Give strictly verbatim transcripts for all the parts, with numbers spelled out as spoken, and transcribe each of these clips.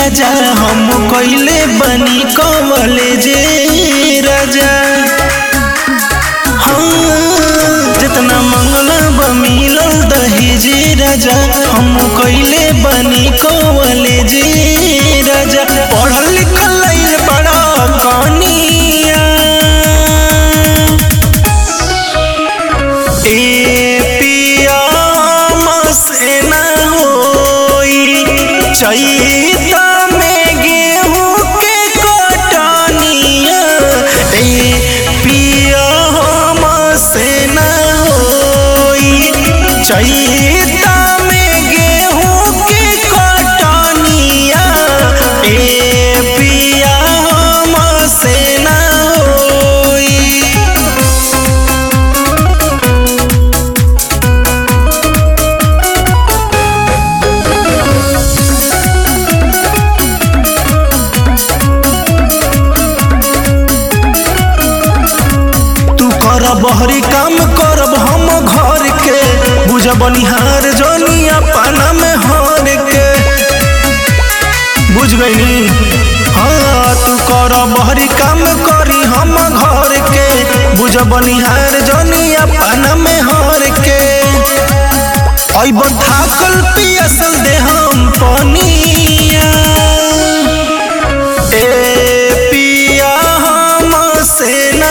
राजा हम कइले बनी कॉलेज राजा। हाँ जितना मंगला बमिलल दहेज राजा हम कइले बनी कॉलेज राजा। पढ़ल लिखल लइल बड़ा कनिया ए पिया से ना होई चैता में गेहूं के कटनिया। ए पिया से ना होई चैता में गेहूं के कटनिया। ए पिया से ना होई। बहरी काम करब हम घर के बुझ बनिहार जोनी अपना में हर के बुझ गई। हाँ तू कर बहरी काम करी हम घर के बुझ बनिहार जोनी अपना में हर के। अब थाकल पियसल दे हम पनिया ए पिया हम से ना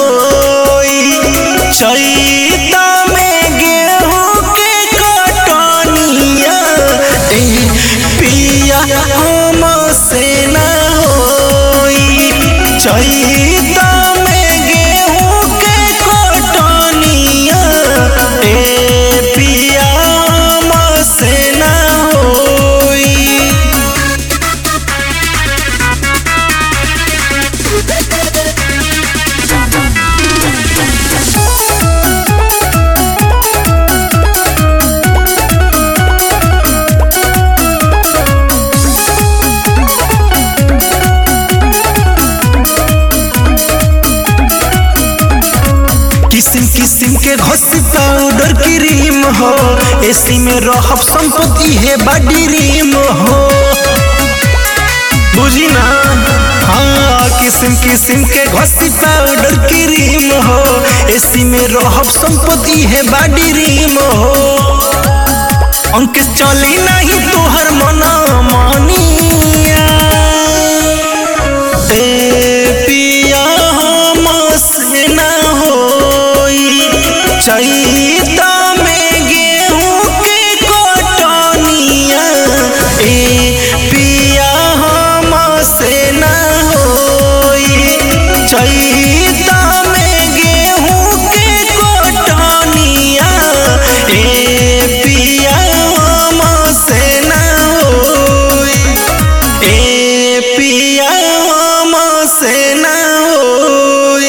चैता में गेहूं के कटनिया। ए पिया हम से ना होई चैता में गेहूं के कटनिया। ए पिया हम से ना होई। किसिम किसिम के घसी पाउडर क्रीम हो एसी में रहब संपत्ति है बड़ी रीम हो बुझी ना। हाँ किसिम किसिम के घसी पाउडर क्रीम हो एसी में रहब संपत्ति है बड़ी रीम हो। अंक चली नहीं तोहर मना मानी